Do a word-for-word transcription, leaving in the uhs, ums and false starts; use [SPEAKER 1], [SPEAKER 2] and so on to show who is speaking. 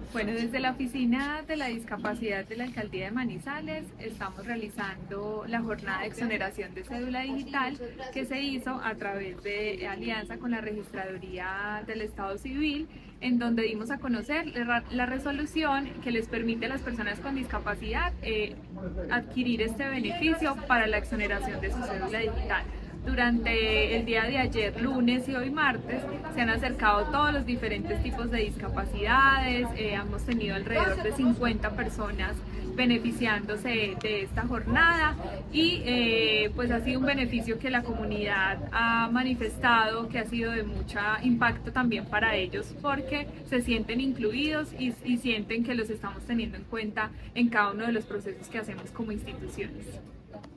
[SPEAKER 1] Bueno, desde la Oficina de la Discapacidad de la Alcaldía de Manizales estamos realizando la jornada de exoneración de cédula digital que se hizo a través de alianza con la Registraduría del Estado Civil, en donde dimos a conocer la resolución que les permite a las personas con discapacidad eh, adquirir este beneficio para la exoneración de su cédula digital. Durante el día de ayer, lunes y hoy martes, se han acercado todos los diferentes tipos de discapacidades, eh, hemos tenido alrededor de cincuenta personas beneficiándose de esta jornada y eh, pues ha sido un beneficio que la comunidad ha manifestado, que ha sido de mucho impacto también para ellos porque se sienten incluidos y, y sienten que los estamos teniendo en cuenta en cada uno de los procesos que hacemos como instituciones.